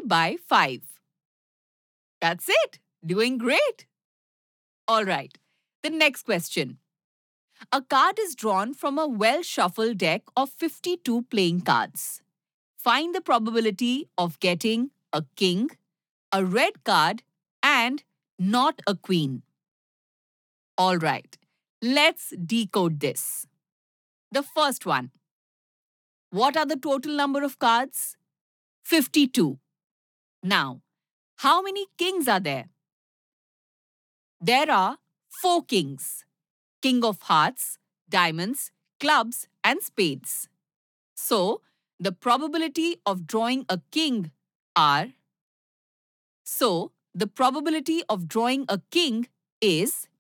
by 5. That's it. Doing great. All right. The next question. A card is drawn from a well-shuffled deck of 52 playing cards. Find the probability of getting a king, a red card, and not a queen. All right. Let's decode this. The first one. What are the total number of cards? 52. Now, how many kings are there? There are 4 kings. King of hearts, diamonds, clubs and spades. So, the probability of drawing a king are... So, the probability of drawing a king is